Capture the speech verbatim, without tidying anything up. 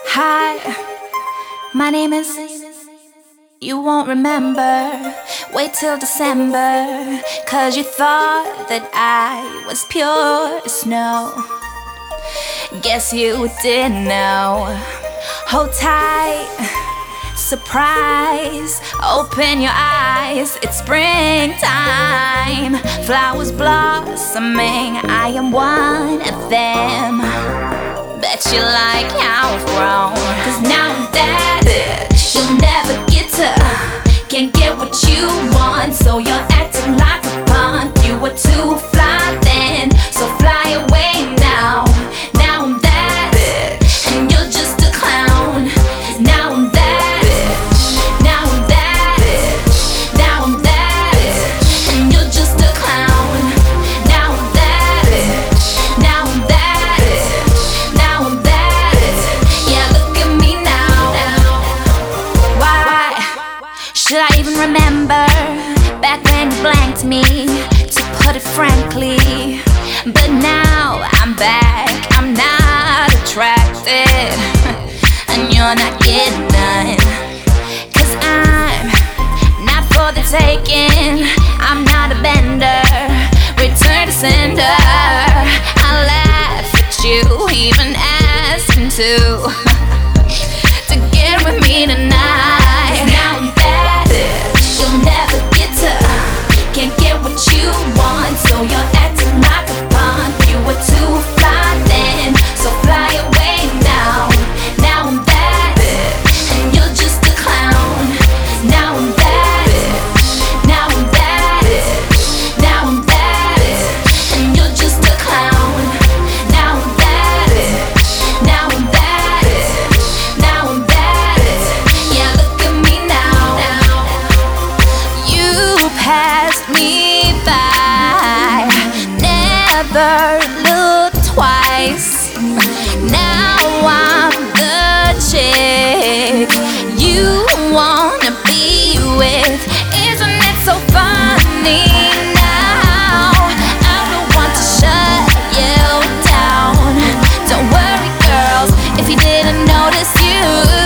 Hi, my name is. You won't remember. Wait till December, cause you thought that I was pure as snow. Guess you didn't know. Hold tight, surprise. Open your eyes, it's springtime. Flowers blossoming, I am one of them. Bet you like how I've grown, cause now I'm that bitch you'll never get to. Can't get what you want, so you're acting like a punk. You were too fly then, so fly away now. Now I'm that bitch, and you're just a clown. Now I'm that bitch, now I'm that bitch, now I'm that bitch, and you're just a clown. Now I'm that bitch, now I'm that bitch, now I'm that bitch. Yeah, look at me now. Why should I even remember back when you blanked me, to put it frankly? But now I'm back, I'm not attracted, and you're not getting none. Cause I'm not for the taking, I'm not a bender, return to sender. I laugh at you, even asking to To get with me tonight. Now I'm that bitch you'll never get to. Can't get what you want, so you're acting like a punk. You were too fly then, so fly away now. Now I'm that bitch, and you're just a clown. Now I'm that bitch, now I'm that bitch, now I'm that bitch, and you're just a clown. Now I'm that bitch, now I'm that bitch, now I'm that bitch. Yeah, look at me now. You passed me by, never looked twice. Now I'm the chick you wanna be with. Isn't it so funny now? I don't want to shut you down. Don't worry, girls, if you didn't notice, you